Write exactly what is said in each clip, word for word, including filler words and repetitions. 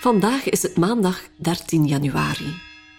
Vandaag is het maandag dertien januari.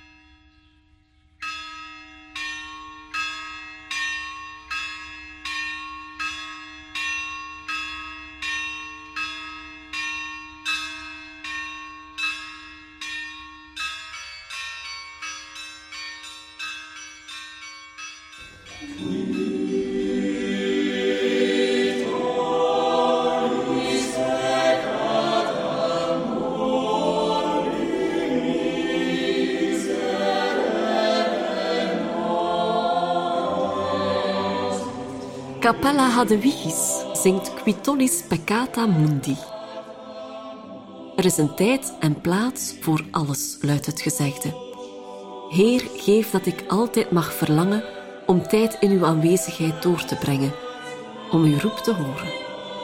Cappella Hadewigis zingt Qui tollis peccata mundi. Er is een tijd en plaats voor alles, luidt het gezegde. Heer, geef dat ik altijd mag verlangen om tijd in uw aanwezigheid door te brengen, om uw roep te horen.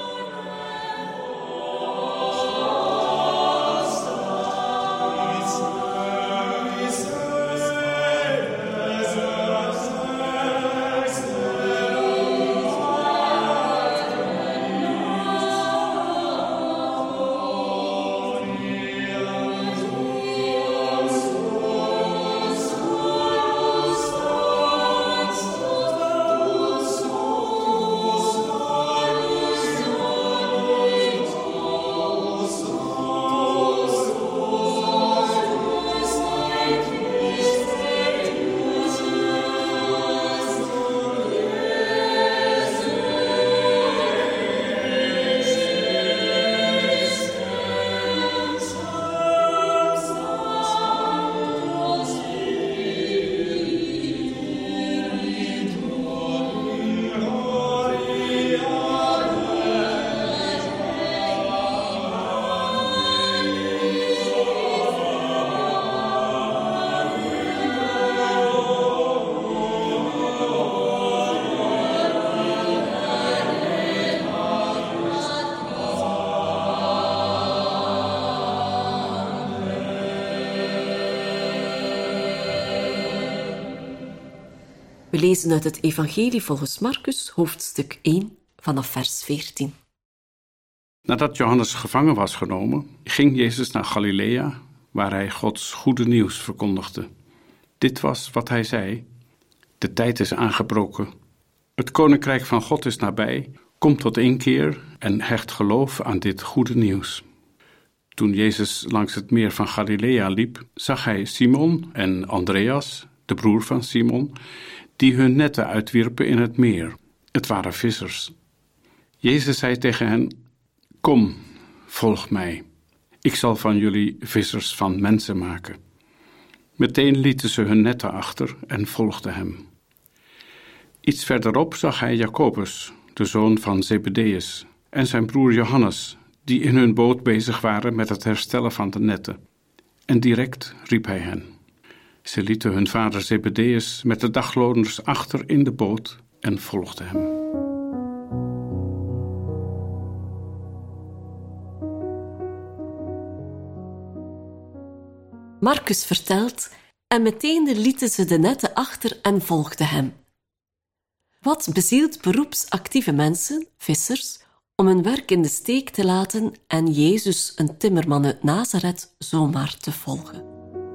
We lezen uit het Evangelie volgens Marcus, hoofdstuk één, vanaf vers veertien. Nadat Johannes gevangen was genomen, ging Jezus naar Galilea, waar hij Gods goede nieuws verkondigde. Dit was wat hij zei: de tijd is aangebroken. Het koninkrijk van God is nabij. Kom tot inkeer en hecht geloof aan dit goede nieuws. Toen Jezus langs het meer van Galilea liep, zag hij Simon en Andreas, de broer van Simon, die hun netten uitwierpen in het meer. Het waren vissers. Jezus zei tegen hen: kom, volg mij. Ik zal van jullie vissers van mensen maken. Meteen lieten ze hun netten achter en volgden hem. Iets verderop zag hij Jacobus, de zoon van Zebedeus, en zijn broer Johannes, die in hun boot bezig waren met het herstellen van de netten. En direct riep hij hen. Ze lieten hun vader Zebedeus met de dagloners achter in de boot en volgden hem. Marcus vertelt: en meteen lieten ze de netten achter en volgden hem. Wat bezielt beroepsactieve mensen, vissers, om hun werk in de steek te laten en Jezus, een timmerman uit Nazareth, zomaar te volgen?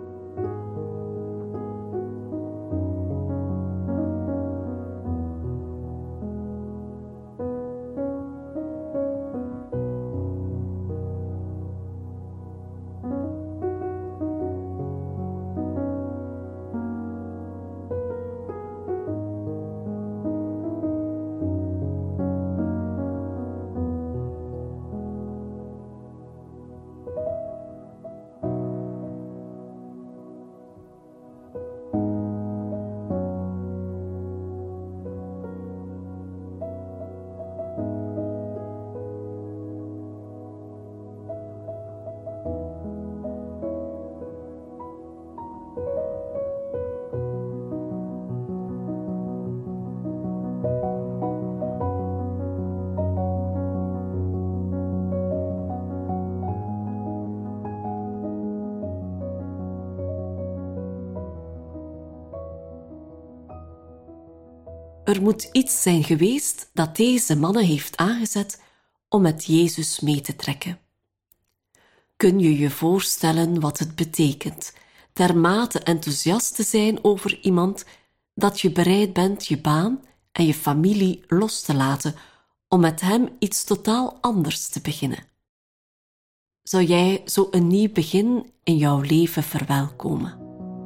Er moet iets zijn geweest dat deze mannen heeft aangezet om met Jezus mee te trekken. Kun je je voorstellen wat het betekent dermate enthousiast te zijn over iemand dat je bereid bent je baan en je familie los te laten om met hem iets totaal anders te beginnen? Zou jij zo een nieuw begin in jouw leven verwelkomen?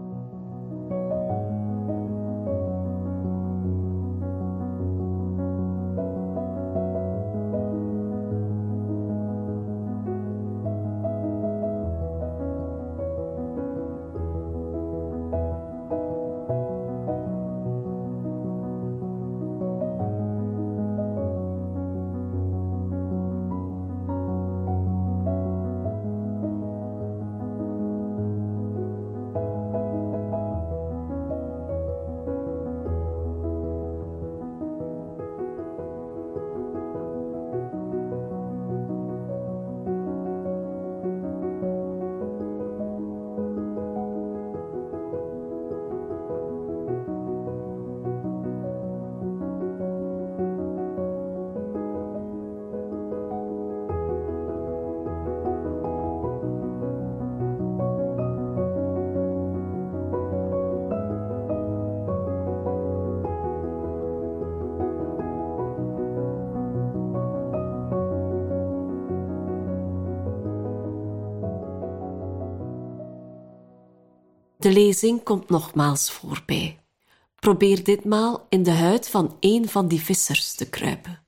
De lezing komt nogmaals voorbij. Probeer ditmaal in de huid van een van die vissers te kruipen.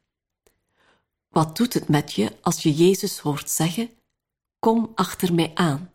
Wat doet het met je als je Jezus hoort zeggen: kom achter mij aan?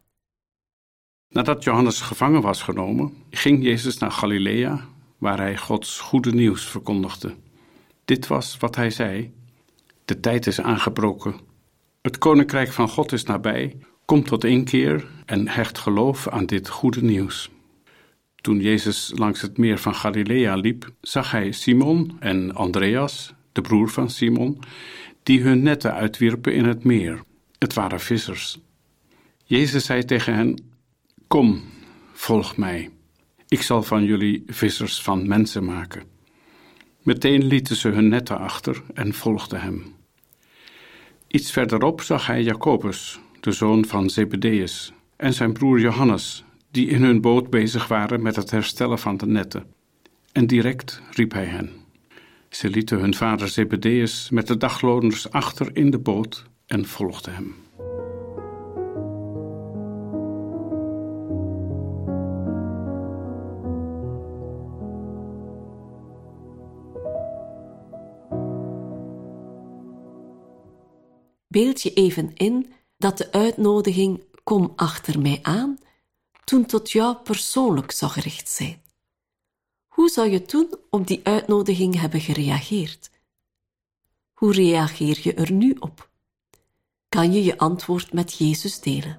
Nadat Johannes gevangen was genomen, ging Jezus naar Galilea, waar hij Gods goede nieuws verkondigde. Dit was wat hij zei: de tijd is aangebroken. Het koninkrijk van God is nabij. Kom tot inkeer en hecht geloof aan dit goede nieuws. Toen Jezus langs het meer van Galilea liep, zag hij Simon en Andreas, de broer van Simon, die hun netten uitwierpen in het meer. Het waren vissers. Jezus zei tegen hen: kom, volg mij. Ik zal van jullie vissers van mensen maken. Meteen lieten ze hun netten achter en volgden hem. Iets verderop zag hij Jacobus, de zoon van Zebedeus, en zijn broer Johannes, die in hun boot bezig waren met het herstellen van de netten. En direct riep hij hen. Ze lieten hun vader Zebedeus met de dagloners achter in de boot en volgden hem. Beeld je even in dat de uitnodiging kom achter mij aan toen tot jou persoonlijk zou gericht zijn. Hoe zou je toen op die uitnodiging hebben gereageerd? Hoe reageer je er nu op? Kan je je antwoord met Jezus delen?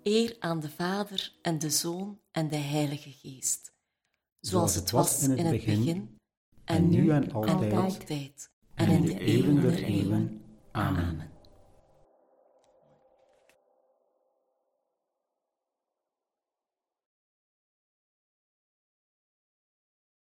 Eer aan de Vader en de Zoon en de Heilige Geest. Zoals het was in het begin, en nu en altijd, en in de eeuwen der eeuwen. Amen.